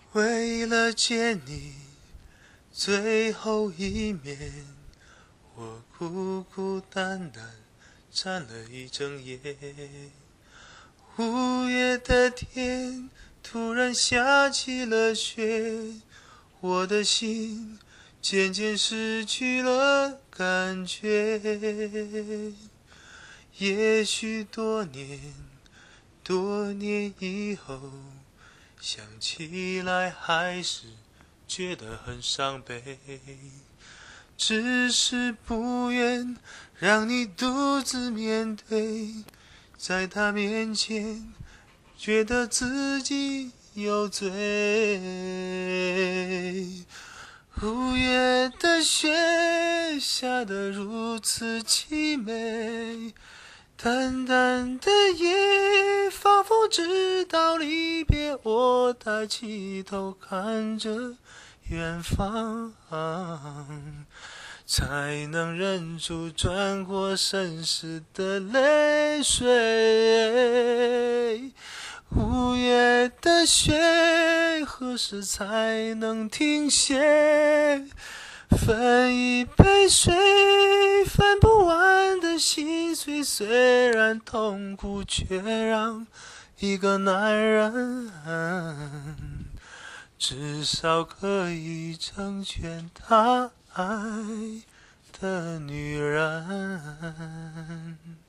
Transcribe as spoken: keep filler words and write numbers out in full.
为了见你最后一面，我孤孤单单站了一整夜。五月的天突然下起了雪，我的心渐渐失去了感觉。也许多年多年以后想起来还是觉得很伤悲，只是不愿让你独自面对，在他面前觉得自己有罪。五月的雪下得如此凄美，淡淡的夜仿佛知道离别，我抬起头看着远方，才能忍住转过身时的泪水。五月的雪何时才能停歇？分一杯水，分不完的心碎，虽然痛苦，却让一个男人至少可以成全他爱的女人。